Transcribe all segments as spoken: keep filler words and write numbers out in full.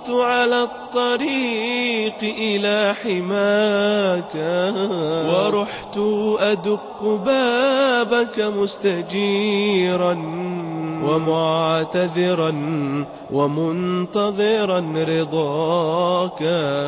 سرت على الطريق إلى حماك، ورحت أدق بابك مستجيرا ومعتذرا ومنتظرا رضاك.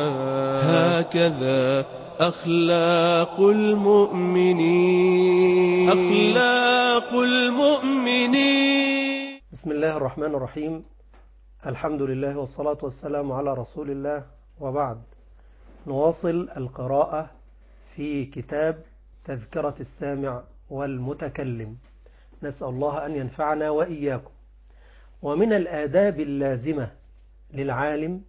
هكذا أخلاق المؤمنين، أخلاق المؤمنين. بسم الله الرحمن الرحيم. الحمد لله والصلاة والسلام على رسول الله، وبعد. نواصل القراءة في كتاب تذكرة السامع والمتكلم. نسأل الله أن ينفعنا وإياكم. ومن الآداب اللازمة للعالم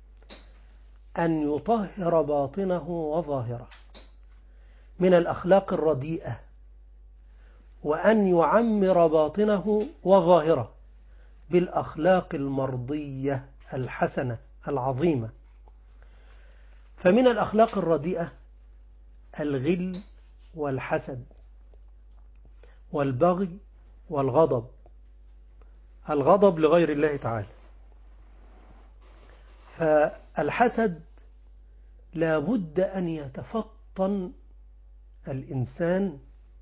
أن يطهر باطنه وظاهره من الأخلاق الرديئة، وأن يعمر باطنه وظاهره بالأخلاق المرضية الحسنة العظيمة. فمن الأخلاق الرديئة الغل والحسد والبغي والغضب. الغضب لغير الله تعالى. فالحسد لا بد أن يتفطن الإنسان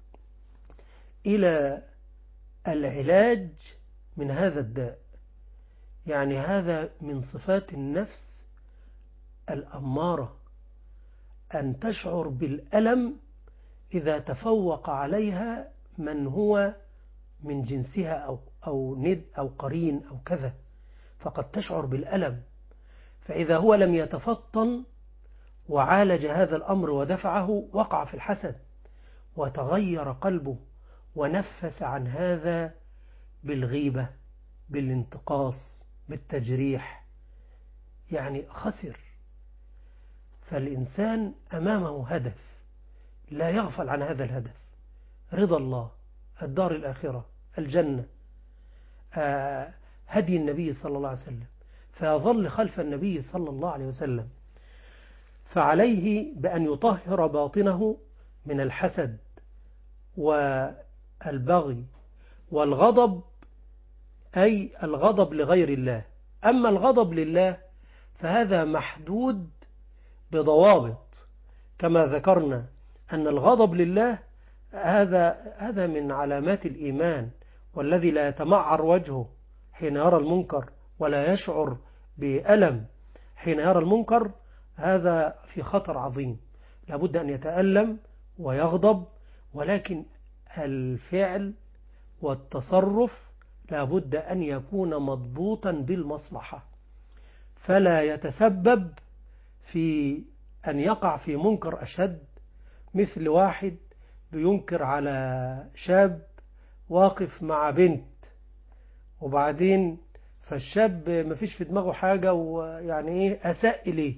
إلى العلاج من هذا الداء. يعني هذا من صفات النفس الأمارة، أن تشعر بالألم إذا تفوق عليها من هو من جنسها أو, أو ند أو قرين أو كذا، فقد تشعر بالألم. فإذا هو لم يتفطن وعالج هذا الأمر ودفعه، وقع في الحسد وتغير قلبه ونفس عن هذا بالغيبة، بالانتقاص، بالتجريح، يعني خسر. فالإنسان أمامه هدف لا يغفل عن هذا الهدف: رضا الله، الدار الآخرة، الجنة، آه هدي النبي صلى الله عليه وسلم، فيظل خلف النبي صلى الله عليه وسلم. فعليه بأن يطهر باطنه من الحسد والبغي والغضب، أي الغضب لغير الله. أما الغضب لله فهذا محدود بضوابط، كما ذكرنا أن الغضب لله هذا هذا من علامات الإيمان. والذي لا يتمعر وجهه حين يرى المنكر ولا يشعر بألم حين يرى المنكر، هذا في خطر عظيم. لابد أن يتألم ويغضب، ولكن الفعل والتصرف لابد أن يكون مضبوطا بالمصلحة، فلا يتسبب في أن يقع في منكر أشد، مثل واحد بينكر على شاب واقف مع بنت، وبعدين فالشاب مفيش في دماغه حاجة ويعني ايه أساء إليه،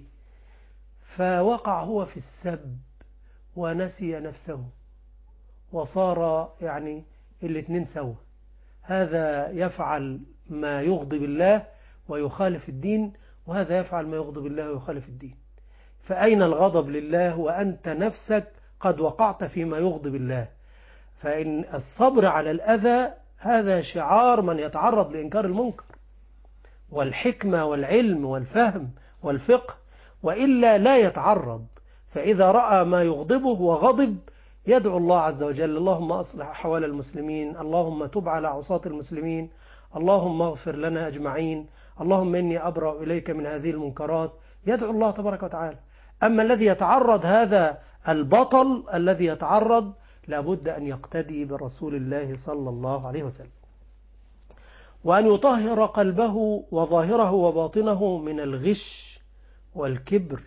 فوقع هو في السب ونسي نفسه وصار يعني الاثنين سوا. هذا يفعل ما يغضب الله ويخالف الدين، وهذا يفعل ما يغضب الله ويخالف الدين. فأين الغضب لله وأنت نفسك قد وقعت فيما يغضب الله؟ فإن الصبر على الأذى هذا شعار من يتعرض لإنكار المنكر، والحكمة والعلم والفهم والفقه، وإلا لا يتعرض. فإذا رأى ما يغضبه وغضب يدعو الله عز وجل: اللهم أصلح أحوال المسلمين، اللهم تب على عصاة المسلمين، اللهم اغفر لنا أجمعين، اللهم إني أبرأ إليك من هذه المنكرات. يدعو الله تبارك وتعالى. أما الذي يتعرض، هذا البطل الذي يتعرض لابد أن يقتدي برسول الله صلى الله عليه وسلم. وأن يطهر قلبه وظاهره وباطنه من الغش والكبر.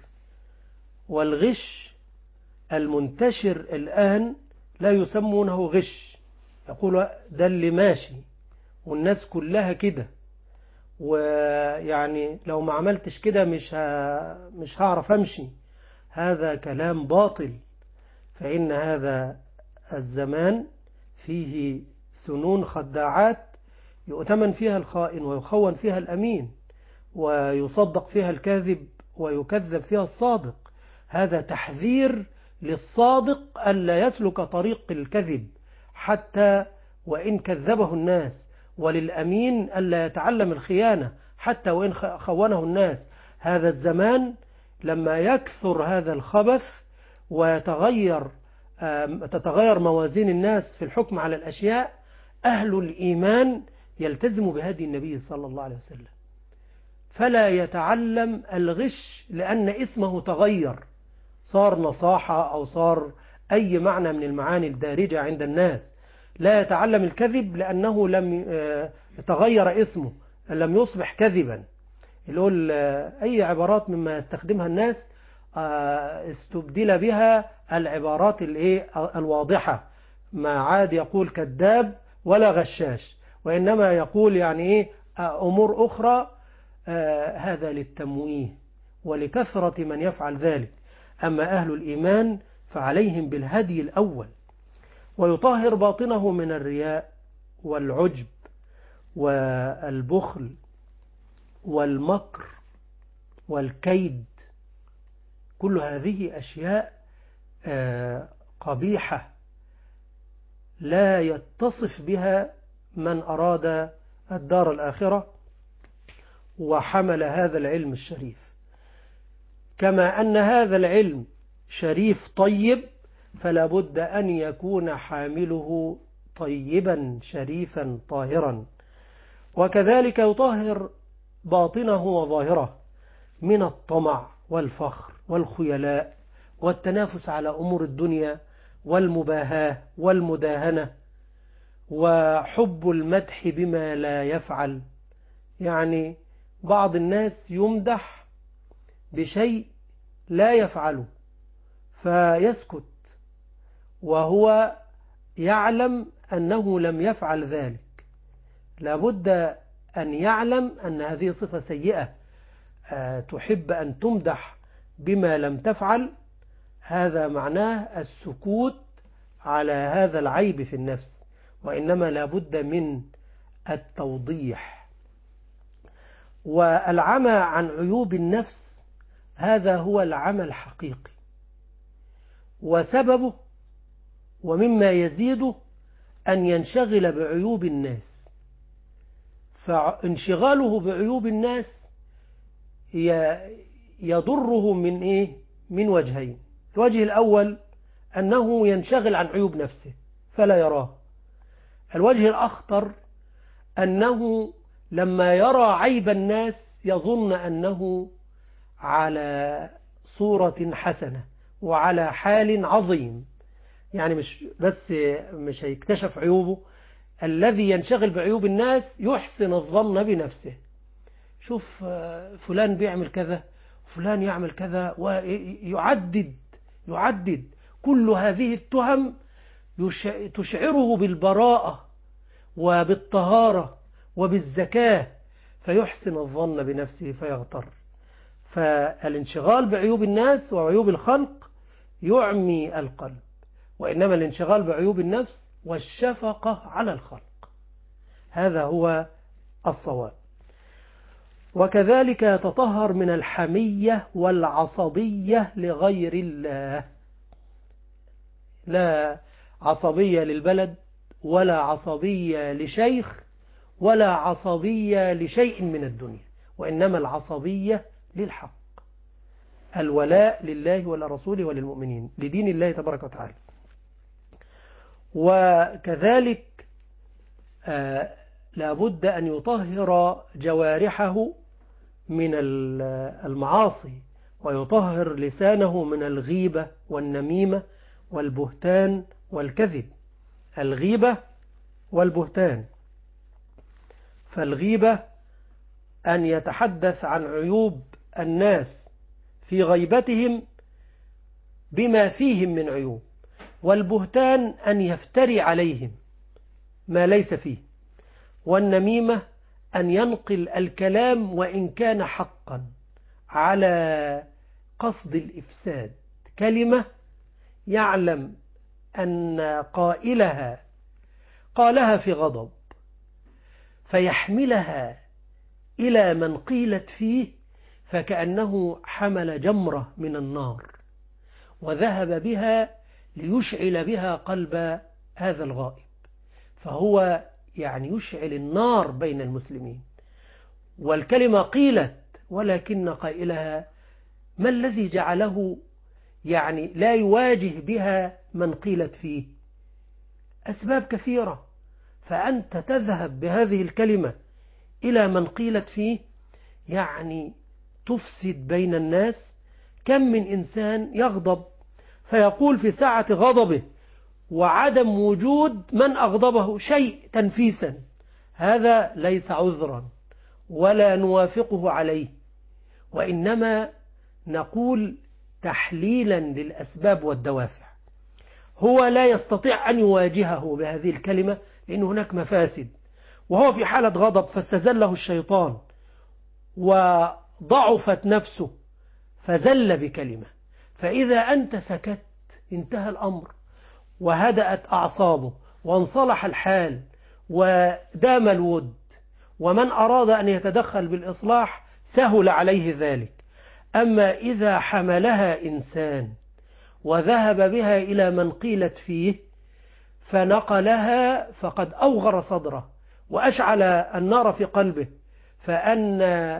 والغش المنتشر الآن لا يسمونه غش، يقول ده اللي ماشي والناس كلها كده، ويعني لو ما عملتش كده مش ها مش هعرف أمشي. هذا كلام باطل. فإن هذا الزمان فيه سنون خداعات يؤتمن فيها الخائن ويخون فيها الأمين، ويصدق فيها الكاذب ويكذب فيها الصادق. هذا تحذير للصادق ألا يسلك طريق الكذب حتى وإن كذبه الناس، وللأمين ألا يتعلم الخيانة حتى وإن خونه الناس. هذا الزمان لما يكثر هذا الخبث ويتغير تتغير موازين الناس في الحكم على الأشياء، أهل الإيمان يلتزم بهدي النبي صلى الله عليه وسلم، فلا يتعلم الغش لأن اسمه تغير، صار نصاحة أو صار أي معنى من المعاني الدارجة عند الناس. لا يتعلم الكذب لأنه لم يتغير اسمه، لم يصبح كذبا. يقول أي عبارات مما يستخدمها الناس استبدل بها العبارات الواضحة، ما عاد يقول كذاب ولا غشاش، وإنما يقول يعني إيه أمور أخرى. هذا للتمويه ولكثرة من يفعل ذلك. أما أهل الإيمان فعليهم بالهدي الأول، ويطهر باطنه من الرياء والعجب والبخل والمكر والكيد. كل هذه أشياء قبيحة لا يتصف بها من أراد الدار الآخرة وحمل هذا العلم الشريف. كما أن هذا العلم شريف طيب، فلا بد أن يكون حامله طيبا شريفا طاهرا. وكذلك يطهر باطنه وظاهره من الطمع والفخر والخيلاء والتنافس على أمور الدنيا والمباهاة والمداهنة وحب المدح بما لا يفعل. يعني بعض الناس يمدح بشيء لا يفعله فيسكت وهو يعلم أنه لم يفعل ذلك. لابد أن يعلم أن هذه صفة سيئة، تحب أن تمدح بما لم تفعل، هذا معناه السكوت على هذا العيب في النفس، وإنما لابد من التوضيح. والعمى عن عيوب النفس هذا هو العمى الحقيقي، وسببه ومما يزيده أن ينشغل بعيوب الناس. فانشغاله بعيوب الناس يضره من إيه؟ من وجهين. الوجه الأول أنه ينشغل عن عيوب نفسه فلا يراه. الوجه الأخطر أنه لما يرى عيب الناس يظن أنه على صورة حسنة وعلى حال عظيم. يعني مش بس مش هيكتشف عيوبه، الذي ينشغل بعيوب الناس يحسن الظن بنفسه. شوف فلان بيعمل كذا، فلان يعمل كذا، ويعدد يعدد كل هذه التهم تشعره بالبراءة وبالطهارة وبالزكاة، فيحسن الظن بنفسه فيغتر. فالانشغال بعيوب الناس وعيوب الخلق يعمي القلب، وإنما الانشغال بعيوب النفس والشفقة على الخلق هذا هو الصواب. وكذلك يتطهر من الحمية والعصبية لغير الله، لا عصبية للبلد ولا عصبية لشيخ ولا عصبية لشيء من الدنيا، وإنما العصبية للحق، الولاء لله ولرسوله وللمؤمنين، لدين الله تبارك وتعالى. وكذلك آه لابد أن يطهر جوارحه من المعاصي، ويطهر لسانه من الغيبة والنميمة والبهتان والكذب. الغيبة والبهتان، فالغيبة أن يتحدث عن عيوب الناس في غيبتهم بما فيهم من عيوب، والبهتان أن يفتري عليهم ما ليس فيه، والنميمة أن ينقل الكلام وإن كان حقا على قصد الإفساد، كلمة يعلم أن قائلها قالها في غضب فيحملها إلى من قيلت فيه فكأنه حمل جمرة من النار وذهب بها ليشعل بها قلب هذا الغائب، فهو يعني يشعل النار بين المسلمين. والكلمة قيلت ولكن قائلها ما الذي جعله يعني لا يواجه بها من قيلت فيه؟ أسباب كثيرة. فأنت تذهب بهذه الكلمة إلى من قيلت فيه، يعني تفسد بين الناس. كم من إنسان يغضب فيقول في ساعة غضبه وعدم وجود من أغضبه شيء تنفيسا، هذا ليس عذرا ولا نوافقه عليه، وإنما نقول تحليلا للأسباب والدوافع. هو لا يستطيع أن يواجهه بهذه الكلمة لأن هناك مفاسد، وهو في حالة غضب فاستزله الشيطان وضعفت نفسه فزل بكلمة. فإذا أنت سكت انتهى الأمر وهدأت أعصابه وانصلح الحال ودام الود، ومن أراد أن يتدخل بالإصلاح سهل عليه ذلك. أما إذا حملها إنسان وذهب بها إلى من قيلت فيه فنقلها فقد أوغر صدره وأشعل النار في قلبه، فأن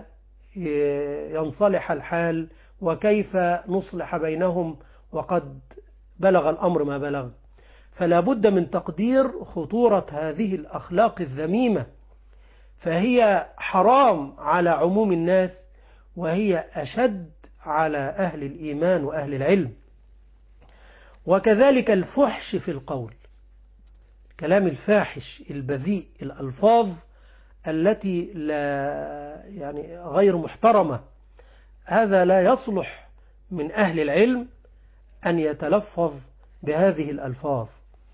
ينصلح الحال وكيف نصلح بينهم وقد بلغ الأمر ما بلغ. فلا بد من تقدير خطورة هذه الأخلاق الذميمة، فهي حرام على عموم الناس، وهي أشد على أهل الإيمان وأهل العلم. وكذلك الفحش في القول، كلام الفاحش البذيء، الألفاظ التي لا يعني غير محترمة، هذا لا يصلح من أهل العلم أن يتلفظ بهذه الألفاظ.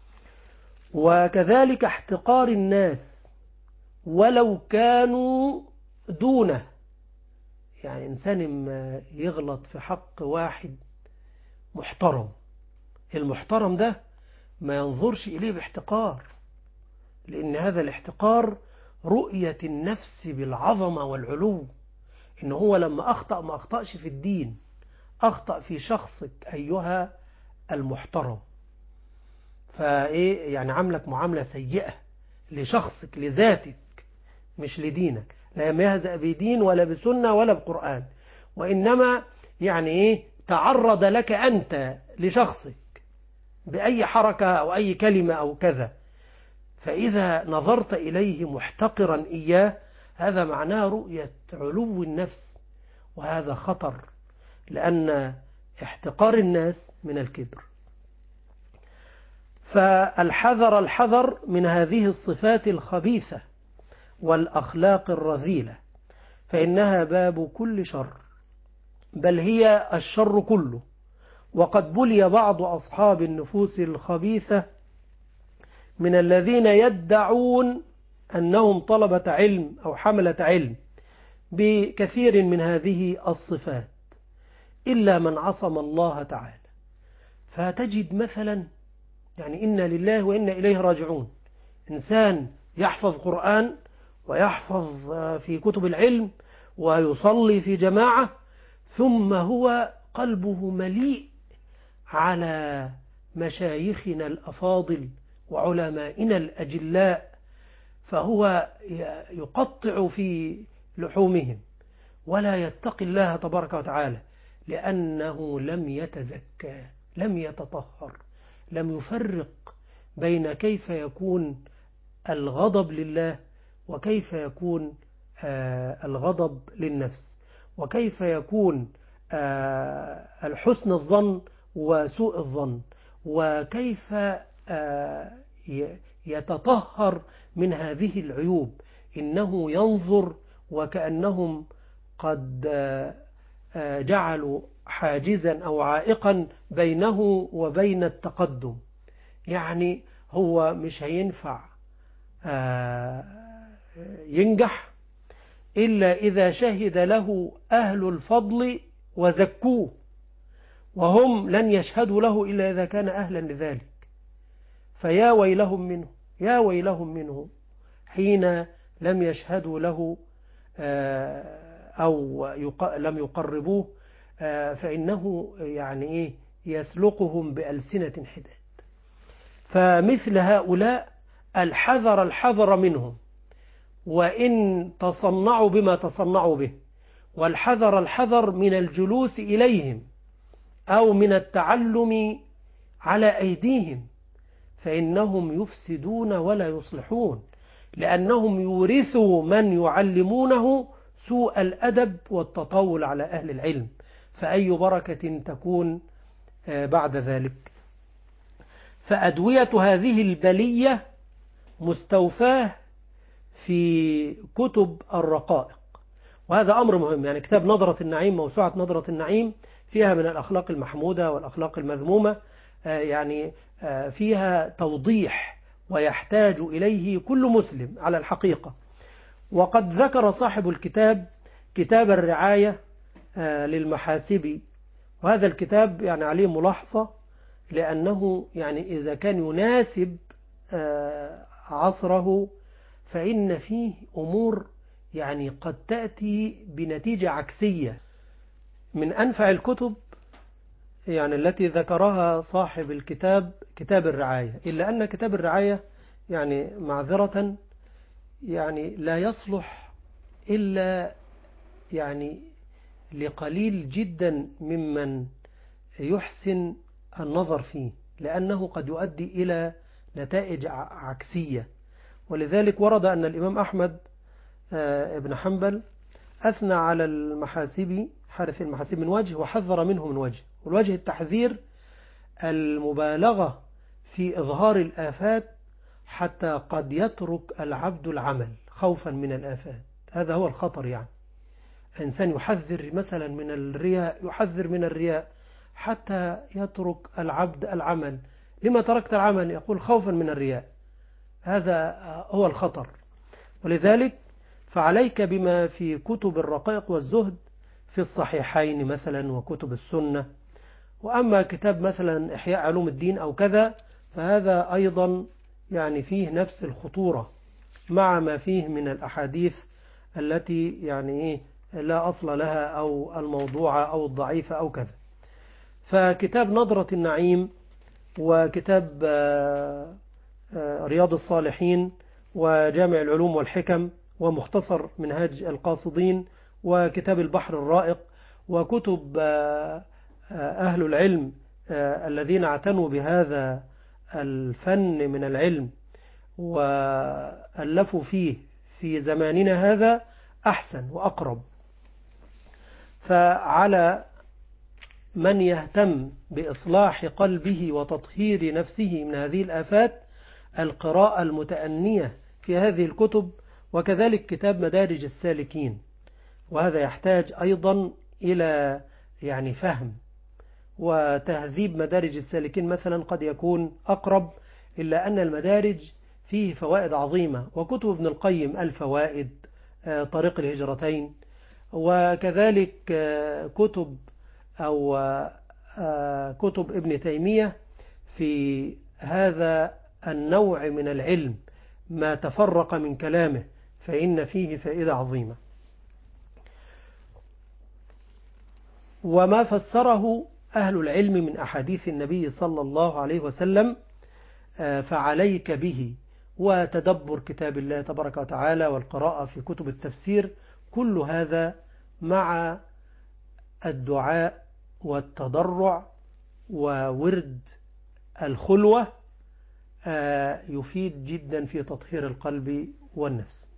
وكذلك احتقار الناس ولو كانوا دونه، يعني إنسان ما يغلط في حق واحد محترم، المحترم ده ما ينظرش إليه باحتقار، لأن هذا الاحتقار رؤية النفس بالعظمة والعلو، إن هو لما أخطأ ما أخطأش في الدين، أخطأ في شخصك أيها المحترم. فإيه يعني عملك معاملة سيئة لشخصك لذاتك مش لدينك، لا يهزأ بدين ولا بسنة ولا بقرآن، وإنما يعني إيه تعرض لك أنت لشخصك بأي حركة أو أي كلمة أو كذا، فإذا نظرت إليه محتقرا إياه هذا معناه رؤية علو النفس، وهذا خطر، لأن احتقار الناس من الكبر. فالحذر الحذر من هذه الصفات الخبيثة والأخلاق الرذيلة، فإنها باب كل شر، بل هي الشر كله. وقد بلي بعض أصحاب النفوس الخبيثة من الذين يدعون أنهم طلبة علم أو حملة علم بكثير من هذه الصفات، إلا من عصم الله تعالى. فتجد مثلا يعني إنا لله وإنا إليه راجعون، إنسان يحفظ قرآن ويحفظ في كتب العلم ويصلي في جماعة، ثم هو قلبه مليء على مشايخنا الأفاضل وعلمائنا الأجلاء، فهو يقطع في لحومهم ولا يتقي الله تبارك وتعالى، لأنه لم يتزكى، لم يتطهر، لم يفرق بين كيف يكون الغضب لله وكيف يكون آه الغضب للنفس، وكيف يكون آه الحسن الظن وسوء الظن، وكيف آه يتطهر من هذه العيوب. إنه ينظر وكأنهم قد آه آه جعلوا حاجزا أو عائقا بينه وبين التقدم، يعني هو مش هينفع آه ينجح إلا إذا شهد له أهل الفضل وزكوه، وهم لن يشهدوا له إلا إذا كان أهلا لذلك. فيا ويلهم منه، يا ويلهم منه حين لم يشهدوا له أو لم يقربوه، فإنه يعني إيه يسلقهم بألسنة حداد. فمثل هؤلاء الحذر الحذر منهم، وإن تصنعوا بما تصنعوا به، والحذر الحذر من الجلوس إليهم أو من التعلم على أيديهم، فإنهم يفسدون ولا يصلحون، لأنهم يورثوا من يعلمونه سوء الأدب والتطاول على أهل العلم، فأي بركة تكون بعد ذلك. فأدوية هذه البلية مستوفاه في كتب الرقائق، وهذا أمر مهم. يعني كتاب نظرة النعيم، موسوعة نظرة النعيم، فيها من الأخلاق المحمودة والأخلاق المذمومة، يعني فيها توضيح ويحتاج إليه كل مسلم على الحقيقة. وقد ذكر صاحب الكتاب كتاب الرعاية للمحاسبي، وهذا الكتاب يعني عليه ملاحظة، لأنه يعني إذا كان يناسب عصره فإن فيه أمور يعني قد تأتي بنتيجة عكسية. من أنفع الكتب يعني التي ذكرها صاحب الكتاب كتاب الرعاية، إلا أن كتاب الرعاية يعني معذرة يعني لا يصلح إلا يعني لقليل جدا ممن يحسن النظر فيه، لأنه قد يؤدي إلى نتائج عكسية. ولذلك ورد أن الإمام أحمد ابن حنبل أثنى على المحاسبي حارث المحاسب من وجه وحذر منه من وجه، والوجه التحذير المبالغة في إظهار الآفات حتى قد يترك العبد العمل خوفا من الآفات. هذا هو الخطر. يعني إنسان يحذر مثلا من الرياء، يحذر من الرياء حتى يترك العبد العمل. لما تركت العمل؟ يقول خوفا من الرياء. هذا هو الخطر. ولذلك فعليك بما في كتب الرقائق والزهد في الصحيحين مثلا وكتب السنة. وأما كتاب مثلا إحياء علوم الدين أو كذا فهذا أيضا يعني فيه نفس الخطورة مع ما فيه من الأحاديث التي يعني لا أصل لها أو الموضوعة أو الضعيفة أو كذا. فكتاب نظرة النعيم وكتاب رياض الصالحين وجامع العلوم والحكم ومختصر منهاج القاصدين وكتاب البحر الرائق وكتب أهل العلم الذين اعتنوا بهذا الفن من العلم وألفوا فيه في زماننا هذا أحسن وأقرب. فعلى من يهتم بإصلاح قلبه وتطهير نفسه من هذه الآفات القراءة المتأنية في هذه الكتب، وكذلك كتاب مدارج السالكين، وهذا يحتاج أيضا إلى يعني فهم وتهذيب. مدارج السالكين مثلا قد يكون أقرب، إلا أن المدارج فيه فوائد عظيمة، وكتب ابن القيم الفوائد، طريق الهجرتين، وكذلك كتب أو كتب ابن تيمية في هذا النوع من العلم ما تفرق من كلامه، فإن فيه فائدة عظيمة. وما فسره أهل العلم من أحاديث النبي صلى الله عليه وسلم فعليك به، وتدبر كتاب الله تبارك وتعالى والقراءة في كتب التفسير، كل هذا مع الدعاء والتضرع وورد الخلوة يفيد جدا في تطهير القلب والنفس.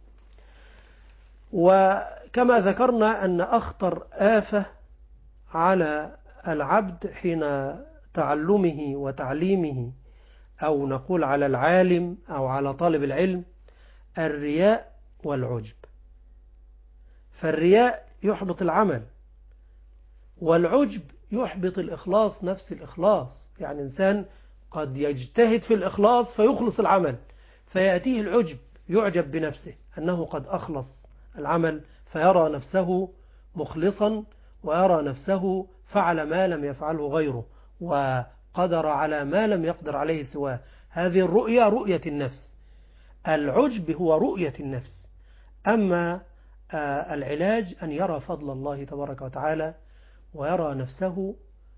وكما ذكرنا أن أخطر آفة على العبد حين تعلمه وتعليمه، أو نقول على العالم أو على طالب العلم، الرياء والعجب. فالرياء يحبط العمل، والعجب يحبط الإخلاص، نفس الإخلاص. يعني إنسان قد يجتهد في الإخلاص فيخلص العمل، فيأتيه العجب يعجب بنفسه أنه قد أخلص العمل، فيرى نفسه مخلصا ويرى نفسه فعل ما لم يفعله غيره وقدر على ما لم يقدر عليه سواه. هذه الرؤية رؤية النفس، العجب هو رؤية النفس. أما العلاج أن يرى فضل الله تبارك وتعالى ويرى نفسه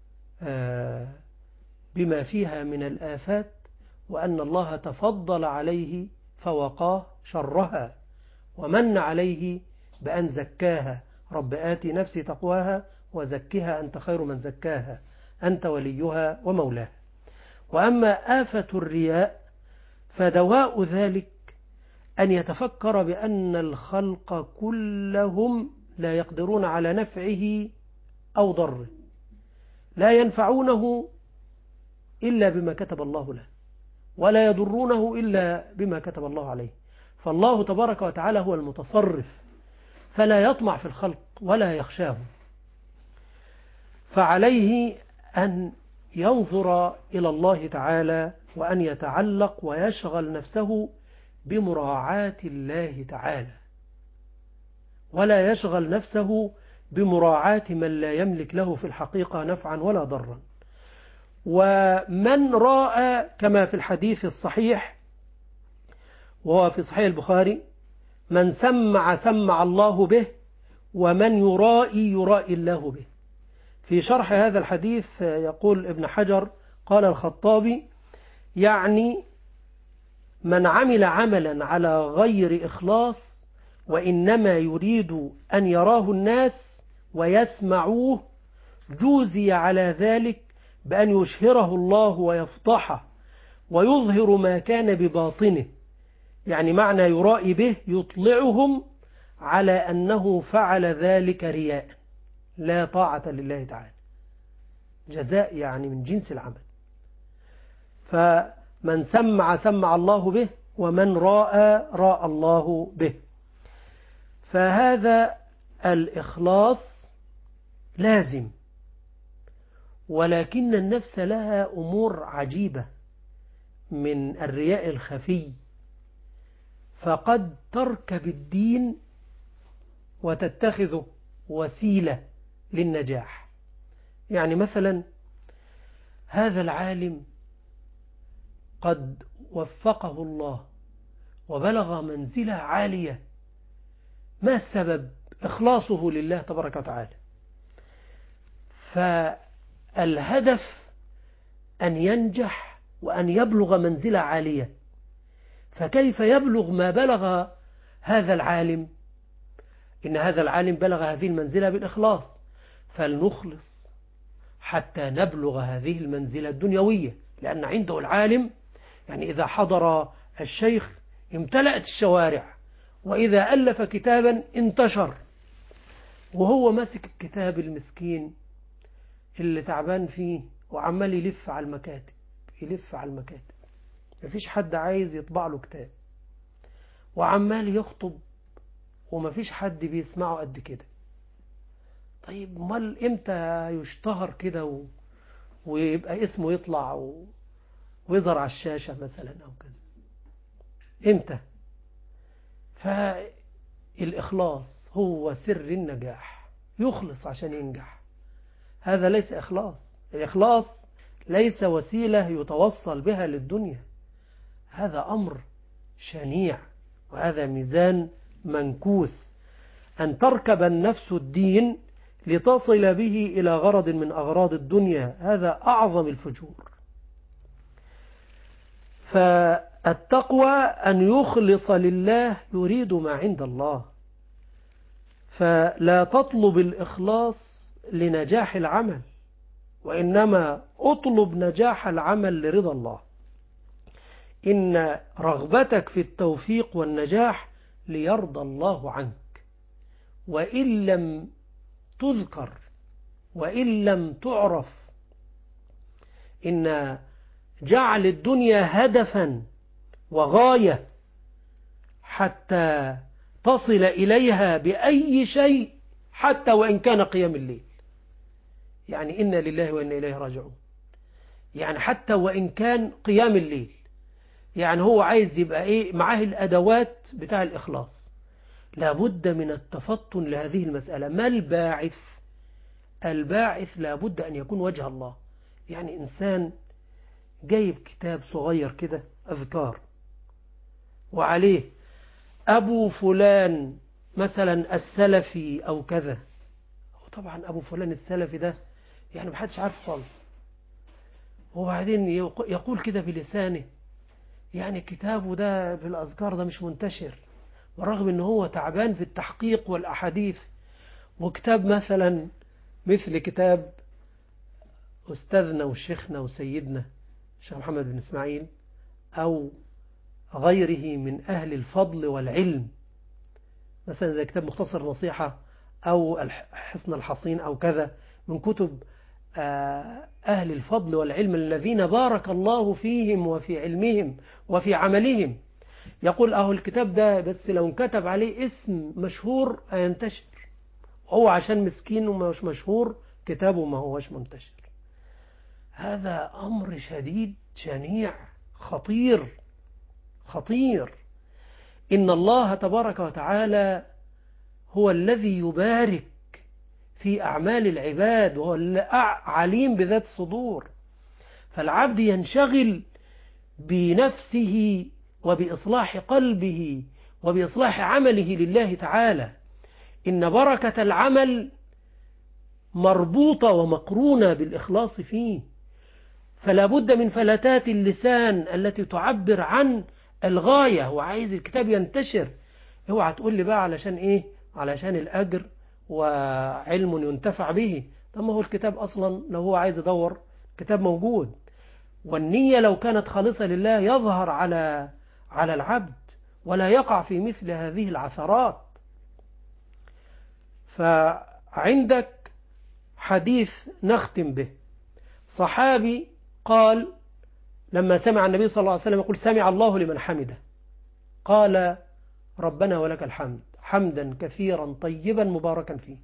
بما فيها من الآفات، وأن الله تفضل عليه فوقاه شرها ومن عليه بأن زكاها. رب آتي نفسي تقواها وزكها أنت خير من زكاها أنت وليها ومولاها. وأما آفة الرياء فدواء ذلك أن يتفكر بأن الخلق كلهم لا يقدرون على نفعه أو ضره، لا ينفعونه إلا بما كتب الله له، ولا يضرونه إلا بما كتب الله عليه. فالله تبارك وتعالى هو المتصرف، فلا يطمع في الخلق ولا يخشاه، فعليه أن ينظر إلى الله تعالى وأن يتعلق ويشغل نفسه بمراعاة الله تعالى، ولا يشغل نفسه بمراعاة من لا يملك له في الحقيقة نفعا ولا ضرا. ومن رأى كما في الحديث الصحيح وهو في صحيح البخاري: من سمع سمع الله به ومن يرائي يرائي الله به. في شرح هذا الحديث يقول ابن حجر قال الخطابي: يعني من عمل عملا على غير إخلاص وإنما يريد أن يراه الناس ويسمعوه جوزي على ذلك بأن يشهره الله ويفضحه ويظهر ما كان بباطنه. يعني معنى يرائي به يطلعهم على أنه فعل ذلك رياء لا طاعة لله تعالى، جزاء يعني من جنس العمل. فمن سمع سمع الله به ومن راى راى الله به. فهذا الإخلاص لازم، ولكن النفس لها أمور عجيبة من الرياء الخفي، فقد تركب الدين وتتخذه وسيلة للنجاح. يعني مثلا هذا العالم قد وفقه الله وبلغ منزلة عالية، ما السبب؟ إخلاصه لله تبارك وتعالى. فالهدف أن ينجح وأن يبلغ منزلة عالية، فكيف يبلغ ما بلغ هذا العالم؟ إن هذا العالم بلغ هذه المنزلة بالإخلاص، فلنخلص حتى نبلغ هذه المنزلة الدنيوية. لأن عنده العالم يعني إذا حضر الشيخ امتلأت الشوارع، وإذا ألف كتابا انتشر، وهو ماسك الكتاب المسكين اللي تعبان فيه وعمال يلف على المكاتب يلف على المكاتب، مفيش حد عايز يطبع له كتاب، وعمال يخطب ومفيش حد بيسمعه قد كده. طيب مال امتى يشتهر كده و... ويبقى اسمه يطلع و... ويظهر على الشاشة مثلا أو كذا؟ امتى؟ فالإخلاص هو سر النجاح، يخلص عشان ينجح. هذا ليس إخلاص. الإخلاص ليس وسيلة يتوصل بها للدنيا، هذا أمر شنيع، وهذا ميزان منكوس. أن تركب النفس الدين لتصل به إلى غرض من أغراض الدنيا، هذا أعظم الفجور. فالتقوى أن يخلص لله يريد ما عند الله، فلا تطلب الإخلاص لنجاح العمل، وإنما أطلب نجاح العمل لرضا الله. إن رغبتك في التوفيق والنجاح ليرضى الله عنك، وإن لم تذكر وإن لم تعرف، إن جعل الدنيا هدفا وغاية حتى تصل إليها بأي شيء حتى وإن كان قيام الليل. يعني إنا لله وإنا إليه راجعون، يعني حتى وإن كان قيام الليل، يعني هو عايز يبقى إيه معاه الأدوات بتاع الإخلاص. لابد من التفطن لهذه المسألة. ما الباعث؟ الباعث لابد أن يكون وجه الله. يعني إنسان جايب كتاب صغير كده أذكار وعليه أبو فلان مثلا السلفي أو كذا، وطبعا أبو فلان السلفي ده يعني محدش عارف خالص، وبعدين يقول كده بلسانه يعني كتابه ده بالأذكار ده مش منتشر، والرغم أنه هو تعبان في التحقيق والأحاديث، وكتاب مثلا مثل كتاب أستاذنا وشيخنا وسيدنا الشيخ محمد بن إسماعيل أو غيره من أهل الفضل والعلم، مثلا زي كتاب مختصر نصيحة أو حصن الحصين أو كذا، من كتب أهل الفضل والعلم الذين بارك الله فيهم وفي علمهم وفي عملهم. يقول أهو الكتاب ده بس لو انكتب عليه اسم مشهور هينتشر، هو عشان مسكين ومش مشهور كتابه ما هوش منتشر. هذا أمر شديد شنيع خطير خطير. إن الله تبارك وتعالى هو الذي يبارك في أعمال العباد، وهو عليم بذات الصدور، فالعبد ينشغل بنفسه وبإصلاح قلبه وبإصلاح عمله لله تعالى. إن بركة العمل مربوطة ومقرونة بالإخلاص فيه، فلا بد من فلتات اللسان التي تعبر عن الغاية، وعايز الكتاب ينتشر. اوعى تقول لي بقى علشان ايه؟ علشان الأجر وعلم ينتفع به. طب ما هو الكتاب أصلا لو هو عايز يدور كتاب موجود، والنية لو كانت خالصة لله يظهر على على العبد ولا يقع في مثل هذه العثرات. فعندك حديث نختم به، صحابي قال لما سمع النبي صلى الله عليه وسلم يقول سمع الله لمن حمده، قال ربنا ولك الحمد حمدا كثيرا طيبا مباركا فيه.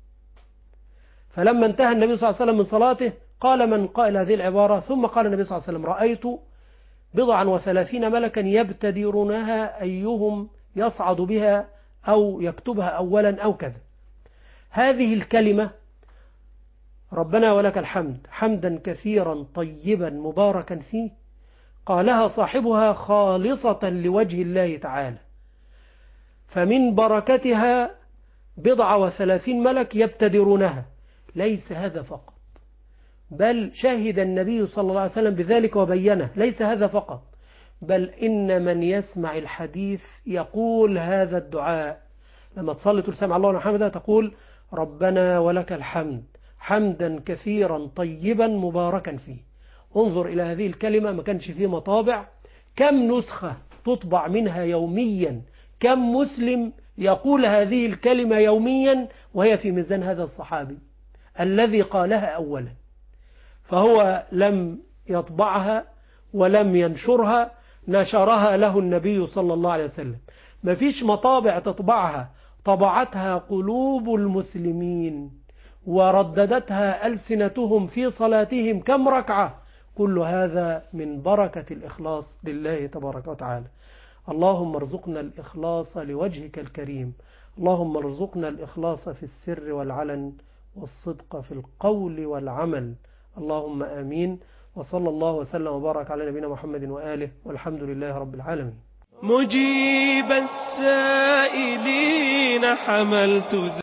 فلما انتهى النبي صلى الله عليه وسلم من صلاته قال من قال هذه العبارة، ثم قال النبي صلى الله عليه وسلم رأيت بضعا وثلاثين ملكا يبتدرونها أيهم يصعد بها أو يكتبها أولا أو كذا. هذه الكلمة ربنا ولك الحمد حمدا كثيرا طيبا مباركا فيه قالها صاحبها خالصة لوجه الله تعالى، فمن بركتها بضع وثلاثين ملك يبتدرونها. ليس هذا فقط، بل شهد النبي صلى الله عليه وسلم بذلك وبينه. ليس هذا فقط، بل إن من يسمع الحديث يقول هذا الدعاء. لما تصلي تقول سمع الله لمن حمده تقول ربنا ولك الحمد حمدا كثيرا طيبا مباركا فيه. انظر إلى هذه الكلمة، ما كانش فيه مطابع، كم نسخة تطبع منها يوميا، كم مسلم يقول هذه الكلمة يوميا وهي في ميزان هذا الصحابي الذي قالها أولا. فهو لم يطبعها ولم ينشرها، نشرها له النبي صلى الله عليه وسلم. ما فيش مطابع تطبعها، طبعتها قلوب المسلمين ورددتها ألسنتهم في صلاتهم كم ركعة. كل هذا من بركة الإخلاص لله تبارك وتعالى. اللهم ارزقنا الإخلاص لوجهك الكريم، اللهم ارزقنا الإخلاص في السر والعلن والصدق في القول والعمل، اللهم آمين. وصلى الله وسلم وبارك على نبينا محمد وآله، والحمد لله رب العالمين. مجيب السائلين حملت